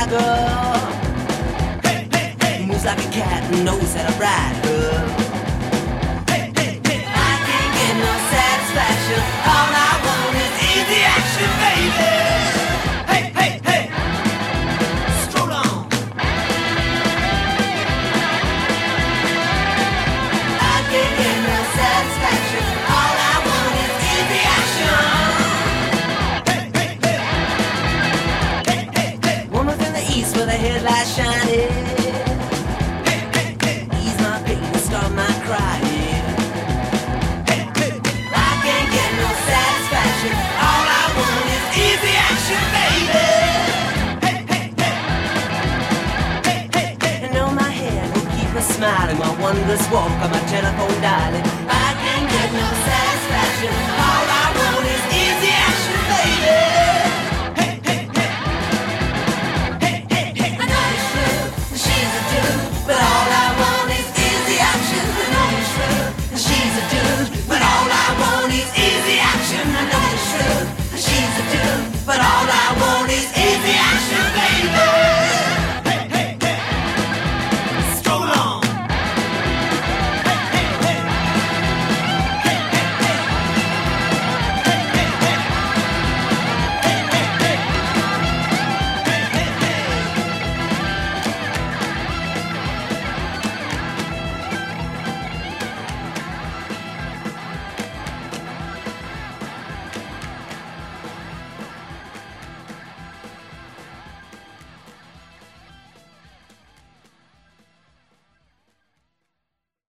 girl. Moves like a cat and knows how to ride, girl. I can't get no satisfaction. All I want is easy action, baby. Hey, hey, hey, stroll on. I can't get no satisfaction. All I want is easy action. Hey, hey, hey, hey, hey, hey. One within the east where the headlights shining. Start my crying. Hey, hey, I can't get no satisfaction. All I want is easy action, baby. Hey, hey, hey, hey, hey, hey. And on my head will keep me smiling. My wondrous walk on my telephone dialing. I can't get no satisfaction. All